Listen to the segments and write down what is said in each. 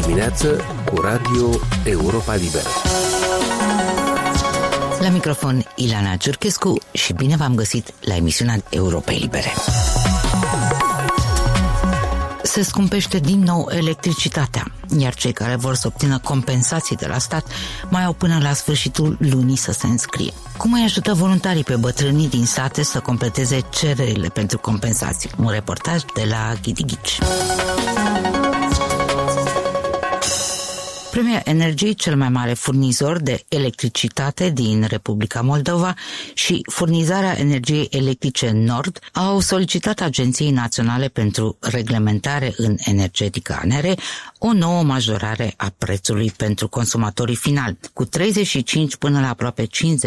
dimineață cu Radio Europa Liberă. La microfon Ileana Ciurchescu și bine v-am găsit la emisiunea Europei Libere. Se scumpește din nou electricitatea, iar cei care vor să obțină compensații de la stat mai au până la sfârșitul lunii să se înscrie. Cum îi ajută voluntarii pe bătrânii din sate să completeze cererile pentru compensații? Un reportaj de la Ghidighici. Premier Energy, cel mai mare furnizor de electricitate din Republica Moldova, și Furnizarea Energiei Electrice Nord au solicitat Agenției Naționale pentru Reglementare în Energetică ANRE o nouă majorare a prețului pentru consumatorii finali, cu 35 până la aproape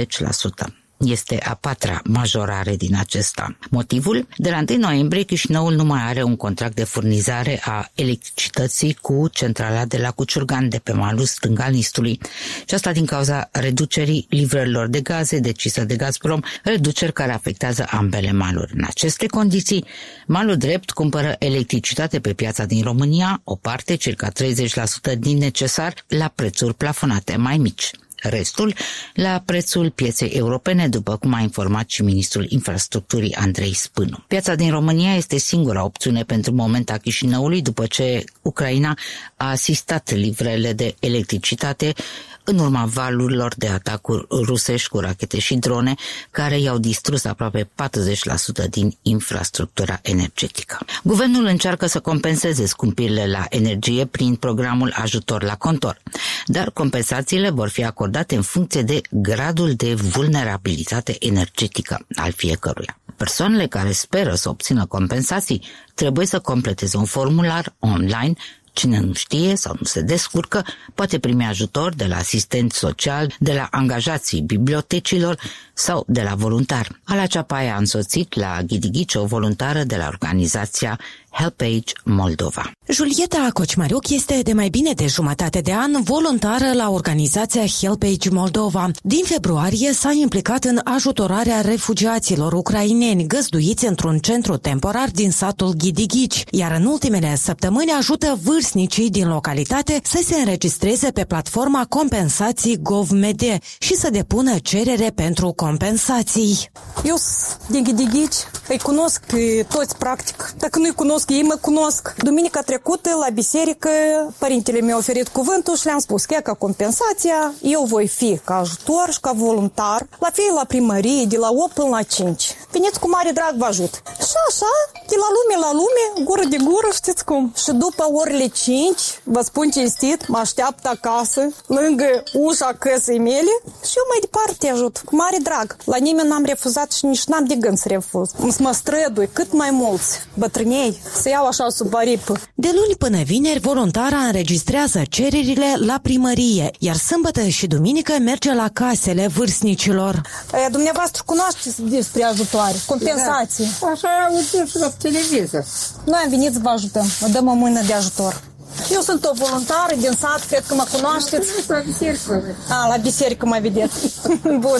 50%. Este a patra majorare din acesta. Motivul? De la 1 noiembrie Chișinăul nu mai are un contract de furnizare a electricității cu centrala de la Cuciurgan de pe malul stâng al Nistului. Și asta din cauza reducerii livrărilor de gaze decisă de Gazprom, reduceri care afectează ambele maluri. În aceste condiții, malul drept cumpără electricitate pe piața din România, o parte, circa 30% din necesar, la prețuri plafonate mai mici. Restul la prețul pieței europene, după cum a informat și ministrul infrastructurii Andrei Spânu. Piața din România este singura opțiune pentru moment a Chișinăului după ce Ucraina a asistat livrările de electricitate în urma valurilor de atacuri rusești cu rachete și drone care i-au distrus aproape 40% din infrastructura energetică. Guvernul încearcă să compenseze scumpirile la energie prin programul Ajutor la Contor, dar compensațiile vor fi acordate în funcție de gradul de vulnerabilitate energetică al fiecăruia. Persoanele care speră să obțină compensații trebuie să completeze un formular online. Cine nu știe sau nu se descurcă poate primi ajutor de la asistenți social, de la angajații bibliotecilor sau de la voluntar. Ala Ceapaia a însoțit la Ghidighici o voluntară de la organizația HelpAge Moldova. Julieta Cocmariuc este de mai bine de jumătate de an voluntară la organizația HelpAge Moldova. Din februarie s-a implicat în ajutorarea refugiaților ucraineni găzduiți într-un centru temporar din satul Ghidighici, iar în ultimele săptămâni ajută vârstnicii din localitate să se înregistreze pe platforma Compensații Gov.md și să depună cerere pentru compensații. Eu sunt din Ghidighici, îi cunosc pe toți practic. Dacă nu-i cunosc, ei mă cunosc. Duminica trecută, la biserică, părintele mi-a oferit cuvântul și le-am spus că ca compensația, eu voi fi ca ajutor și ca voluntar, la fie la primărie, de la 8 până la 5. Veniți cu mare drag, vă ajut. Și așa, de la lume, gură de gură, știți cum. Și după orele 5, vă spun cinstit, mă așteaptă acasă, lângă ușa căsei mele și eu mai departe te ajut, cu mare drag. La nimeni n-am refuzat și nici n-am de gând să refuz. Să mă strădui cât mai mulți bătrânei să iau așa sub aripă. De luni până vineri, voluntara înregistrează cererile la primărie, iar sâmbătă și duminică merge la casele vârstnicilor. Dumneavoastră cunoașteți despre ajutoare, compensații. Da. Așa auziți la televizor. Noi am venit să vă ajutăm, vă dăm o mână de ajutor. Eu sunt o voluntară din sat, cred că mă cunoașteți. La biserică. La biserică mă vedeți. Bun.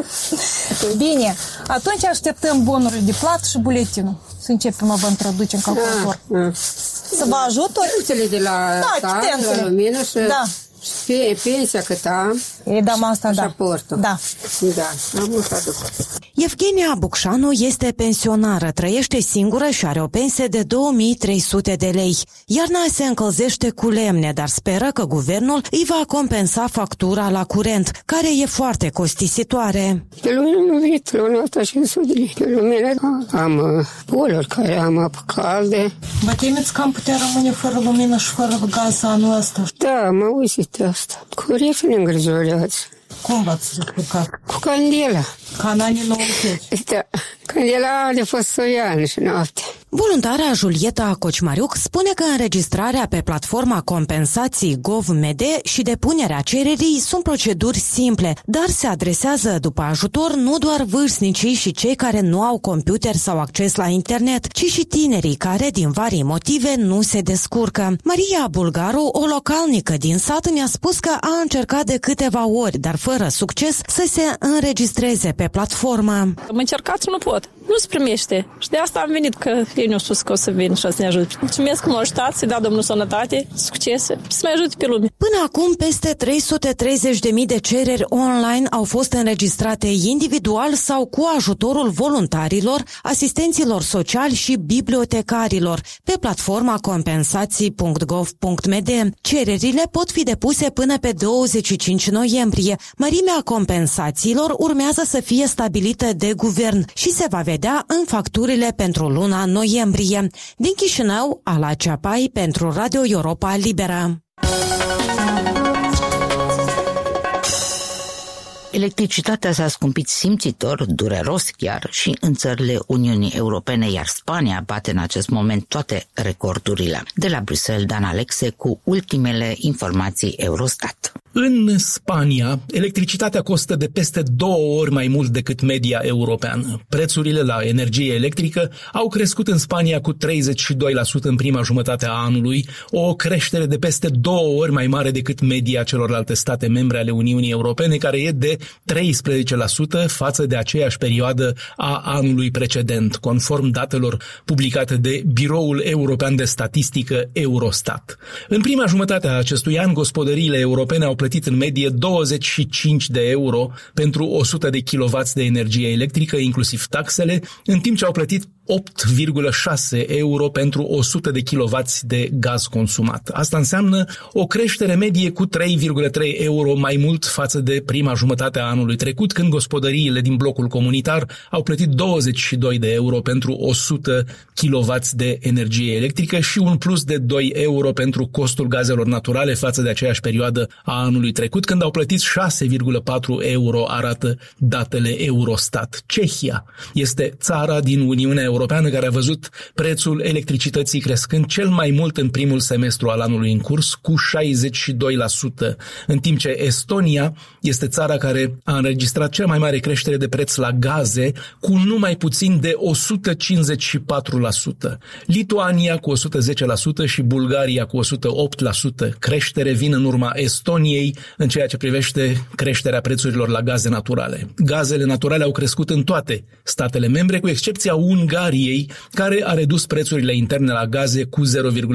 Bine, atunci așteptăm bonurile de plată și buletinul. Să începem să vă introducem în calculator. Să vă ajut? Tăuțele de la la lumină și... Da. Pensia cât am. Dăm asta, da. Pașaportul. Da. Da, am să duc. Evgenia Bucșanu este pensionară, trăiește singură și are o pensie de 2300 de lei. Iarna se încălzește cu lemne, dar speră că guvernul îi va compensa factura la curent, care e foarte costisitoare. Pe lumină nu vin, luna asta 500 de lei. Pe lumină am boluri care am apă caldă. Vă temeți că am putea rămâne fără lumină și fără gaz anul ăsta? Da, mă auzit asta. Corect ne îngrijorează. Cum v-ați jucat? Cu candela. Ca în anii 90. Da, candela de fost soian și noapte. Voluntara Julieta Cocmariuc spune că înregistrarea pe platforma Compensații Gov.md și depunerea cererii sunt proceduri simple, dar se adresează după ajutor nu doar vârstnicii și cei care nu au computer sau acces la internet, ci și tinerii care, din vari motive, nu se descurcă. Maria Bulgaru, o localnică din sat, mi-a spus că a încercat de câteva ori, dar fără succes, să se înregistreze pe platformă. Am încercat și nu pot. nu se primește. Și de asta am venit, că ei ne-au spus că o să vin și o să ne ajute. Mulțumesc că m-au ajutat, să-i dea Domnul sănătate, succese, să mai ajute pe lume. Până acum, peste 330.000 de cereri online au fost înregistrate individual sau cu ajutorul voluntarilor, asistenților sociali și bibliotecarilor pe platforma compensații.gov.md. Cererile pot fi depuse până pe 25 noiembrie. Mărimea compensațiilor urmează să fie stabilită de guvern și se va vedea în facturile pentru luna noiembrie. Din Chișinău, Ala Ceapai pentru Radio Europa Liberă. Electricitatea s-a scumpit simțitor, dureros chiar, și în țările Uniunii Europene, iar Spania bate în acest moment toate recordurile. De la Bruxelles, Dan Alexe cu ultimele informații Eurostat. În Spania, electricitatea costă de peste 2 ori mai mult decât media europeană. Prețurile la energie electrică au crescut în Spania cu 32% în prima jumătate a anului, o creștere de peste 2 ori mai mare decât media celorlalte state membre ale Uniunii Europene, care e de 13% față de aceeași perioadă a anului precedent, conform datelor publicate de Biroul European de Statistică Eurostat. În prima jumătate a acestui an, gospodăriile europene au plătit în medie 25 de euro pentru 100 de kW de energie electrică, inclusiv taxele, în timp ce au plătit 8,6 euro pentru 100 de kW de gaz consumat. Asta înseamnă o creștere medie cu 3,3 euro mai mult față de prima jumătate a anului trecut, când gospodăriile din blocul comunitar au plătit 22 de euro pentru 100 kW de energie electrică și un plus de 2 euro pentru costul gazelor naturale față de aceeași perioadă a anului trecut, când au plătit 6,4 euro, arată datele Eurostat. Cehia este țara din Uniunea Europeană care a văzut prețul electricității crescând cel mai mult în primul semestru al anului în curs, cu 62%, în timp ce Estonia este țara care a înregistrat cea mai mare creștere de preț la gaze, cu numai puțin de 154%. Lituania cu 110% și Bulgaria cu 108%. Creștere vin în urma Estoniei în ceea ce privește creșterea prețurilor la gaze naturale. Gazele naturale au crescut în toate statele membre, cu excepția Ungariei, care a redus prețurile interne la gaze cu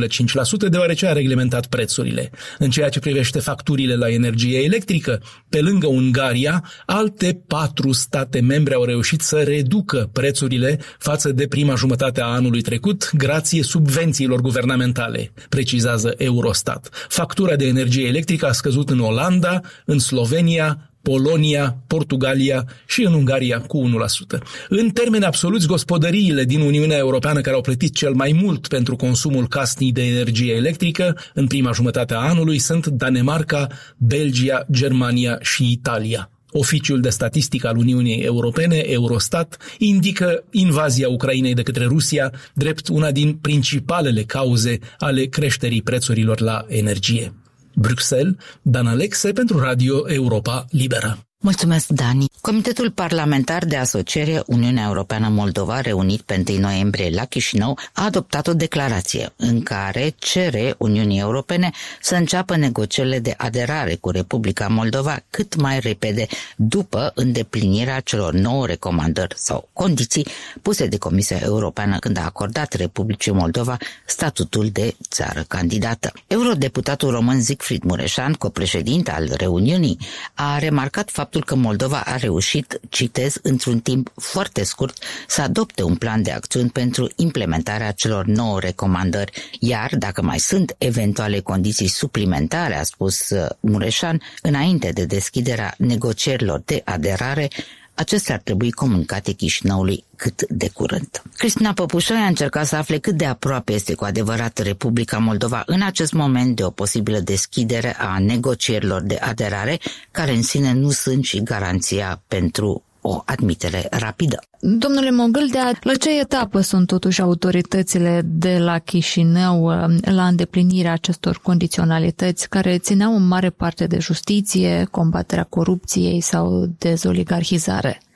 0,5%, deoarece a reglementat prețurile. În ceea ce privește facturile la energie electrică, pe lângă Ungaria, alte 4 state membre au reușit să reducă prețurile față de prima jumătate a anului trecut, grație subvențiilor guvernamentale, precizează Eurostat. Factura de energie electrică a scăzut în Olanda, în Slovenia, Polonia, Portugalia și în Ungaria cu 1%. În termeni absoluți, gospodăriile din Uniunea Europeană care au plătit cel mai mult pentru consumul casnic de energie electrică în prima jumătate a anului sunt Danemarca, Belgia, Germania și Italia. Oficiul de statistică al Uniunii Europene, Eurostat, indică invazia Ucrainei de către Rusia drept una din principalele cauze ale creșterii prețurilor la energie. Bruxelles, Dan Alexe pentru Radio Europa Liberă. Mulțumesc, Dani. Comitetul Parlamentar de Asociere Uniunea Europeană-Moldova, reunit pe 1 noiembrie la Chișinău, a adoptat o declarație în care cere Uniunii Europene să înceapă negocierile de aderare cu Republica Moldova cât mai repede după îndeplinirea celor 9 recomandări sau condiții puse de Comisia Europeană când a acordat Republicii Moldova statutul de țară candidată. Eurodeputatul român Siegfried Mureșan, copreședinte al reuniunii, a remarcat faptul că Moldova a reușit, citez, într-un timp foarte scurt să adopte un plan de acțiuni pentru implementarea celor 9 recomandări, iar dacă mai sunt eventuale condiții suplimentare, a spus Mureșan, înainte de deschiderea negocierilor de aderare, acestea ar trebui comunicate Chișinăului cât de curând. Cristina Păpușoi a încercat să afle cât de aproape este cu adevărat Republica Moldova în acest moment de o posibilă deschidere a negocierilor de aderare, care în sine nu sunt și garanția pentru o admitere rapidă. Domnule Mogâldea, la ce etapă sunt totuși autoritățile de la Chișinău la îndeplinirea acestor condiționalități care țineau în mare parte de justiție, combaterea corupției sau dezoligarhizare?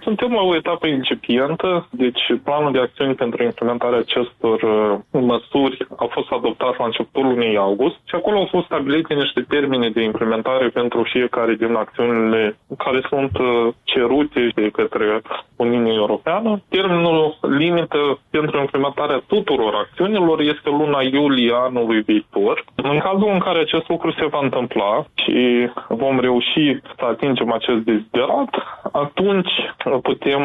Suntem la o etapă incipientă, deci planul de acțiuni pentru implementarea acestor măsuri a fost adoptat la începutul lunii august și acolo au fost stabilite niște termene de implementare pentru fiecare din acțiunile care sunt cerute de către Uniunea Europeană. Termenul limită pentru implementarea tuturor acțiunilor este luna iulie anului viitor. În cazul în care acest lucru se va întâmpla și vom reuși să atingem acest deziderat, atunci putem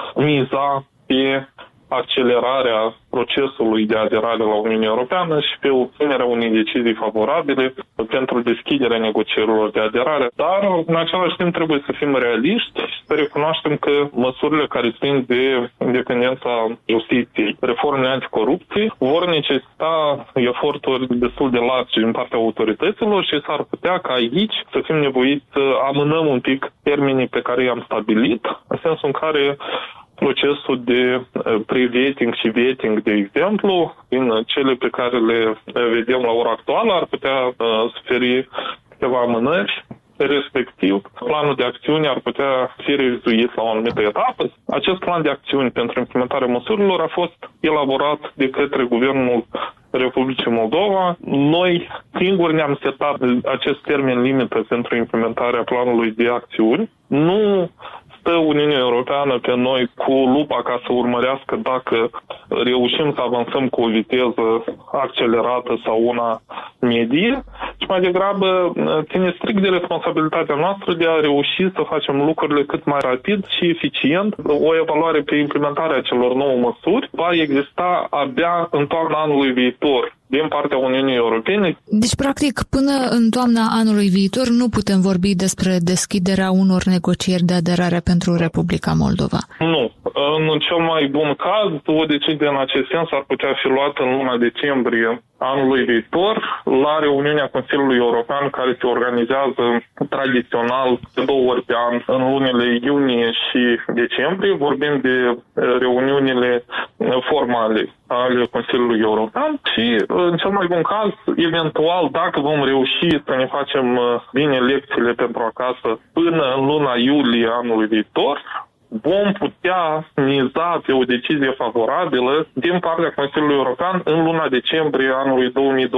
miza pe accelerarea procesului de aderare la Uniunea Europeană și pe obținerea unei decizii favorabile pentru deschiderea negocierilor de aderare. Dar, în același timp, trebuie să fim realiști și să recunoaștem că măsurile care țin de independența justiției, reformele anticorupție, vor necesita eforturi destul de largi din partea autorităților și s-ar putea ca aici să fim nevoiți să amânăm un pic termenii pe care i-am stabilit, în sensul în care procesul de pre-vetting și vetting, de exemplu, din cele pe care le vedem la ora actuală, ar putea suferi câteva amânări. Respectiv, planul de acțiuni ar putea fi revizuit la o anumită etapă. Acest plan de acțiuni pentru implementarea măsurilor a fost elaborat de către Guvernul Republicii Moldova. Noi singuri ne-am setat acest termen limită pentru implementarea planului de acțiuni. Nu stă Uniunea Europeană pe noi cu lupa ca să urmărească dacă reușim să avansăm cu o viteză accelerată sau una medie, ci mai degrabă ține strict de responsabilitatea noastră de a reuși să facem lucrurile cât mai rapid și eficient. O evaluare pe implementarea celor 9 măsuri va exista abia în toamna anului viitor din partea Uniunii Europene. Deci, practic, până în toamna anului viitor nu putem vorbi despre deschiderea unor negocieri de aderare pentru Republica Moldova. Nu. În cel mai bun caz, o decizie în acest sens ar putea fi luată în luna decembrie anului viitor, la reuniunea Consiliului European, care se organizează tradițional de 2 ori pe an, în lunile iunie și decembrie. Vorbim de reuniunile formale ale Consiliului European și, în cel mai bun caz, eventual, dacă vom reuși să ne facem bine lecțiile pentru acasă până în luna iulie anului viitor, vom putea miza pe o decizie favorabilă din partea Consiliului European în luna decembrie anului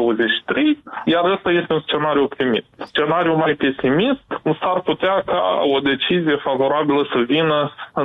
2023, iar ăsta este un scenariu optimist. Scenariul mai pesimist s-ar putea ca o decizie favorabilă să vină în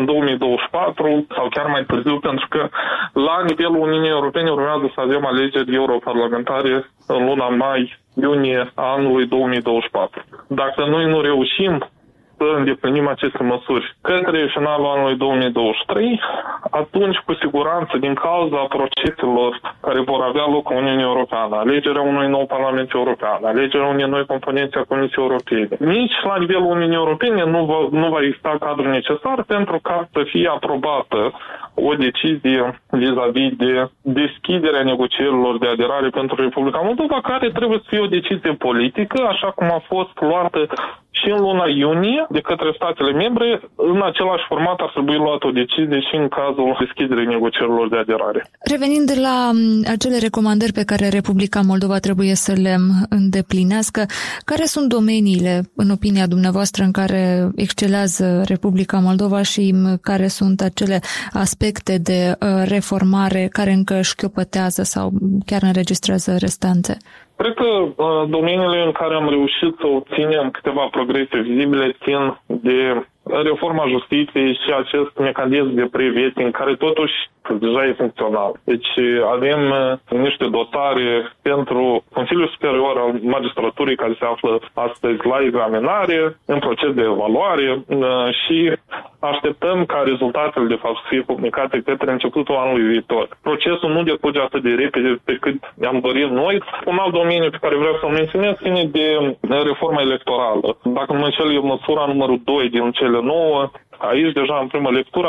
2024 sau chiar mai târziu, pentru că la nivelul Uniunii Europene urmează să avem alegeri europarlamentare în luna mai-iunie anului 2024. Dacă noi nu reușim să îndeplinim aceste măsuri către finalul anului 2023, atunci, cu siguranță, din cauza proceselor care vor avea loc în Uniunea Europeană, alegerea unui nou Parlament European, alegerea unei noi componențe a Comisiei Europene, nici la nivelul Uniunii Europene nu va exista cadrul necesar pentru ca să fie aprobată o decizie vis-a-vis de deschiderea negocierilor de aderare pentru Republica Moldova, care trebuie să fie o decizie politică, așa cum a fost luată și în luna iunie de către statele membre. În același format ar trebui luată o decizie și în cazul deschiderii negocierilor de aderare. Revenind la acele recomandări pe care Republica Moldova trebuie să le îndeplinească, care sunt domeniile, în opinia dumneavoastră, în care excelează Republica Moldova și care sunt acele aspecte de reformare care încă șchiopătează sau chiar înregistrează restanțe? Cred că domeniile în care am reușit să obținem câteva progrese vizibile țin de reforma justiției și acest mecanism de pre-vetting, care totuși deja e funcțional. Deci avem niște dotare pentru Consiliul Superior al Magistraturii, care se află astăzi la examinare, în proces de evaluare și așteptăm ca rezultatele, de fapt, să fie publicate către începutul anului viitor. Procesul nu decurge atât de repede pe cât ne-am dorit noi. Un alt domeniu pe care vreau să-l menționez ține de reforma electorală. Dacă nu mă înșel, e măsura numărul 2 din cele 9. Aici, deja în prima lectură,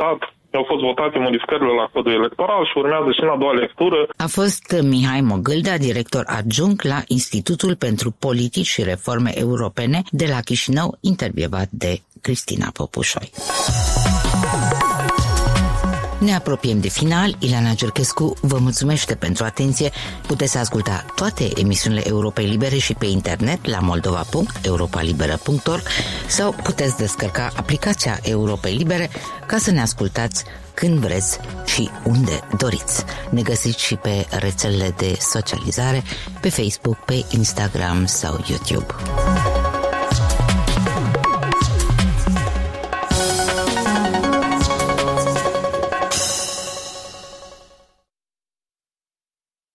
au fost votate modificările la codul electoral și urmează și în a doua lectură. A fost Mihai Mogâldea, director adjunct la Institutul pentru Politici și Reforme Europene de la Chișinău, intervievat de Cristina Popușoi. Ne apropiem de final. Ileana Gerchescu vă mulțumește pentru atenție. Puteți asculta toate emisiunile Europei Libere și pe internet la moldova.europalibera.org sau puteți descărca aplicația Europei Libere ca să ne ascultați când vreți și unde doriți. Ne găsiți și pe rețelele de socializare, pe Facebook, pe Instagram sau YouTube.